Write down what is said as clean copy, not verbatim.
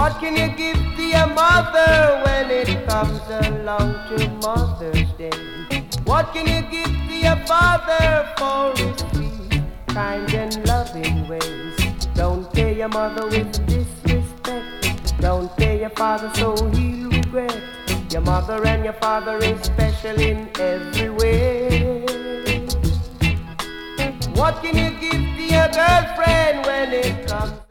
What can you give to your mother when it comes along to Mother's Day? What can you give to your father for his sweet, kind and loving ways? Don't pay your mother with disrespect. Don't pay your father so he'll regret. Your mother and your father is special in every way. What can you give to your girlfriend when it comes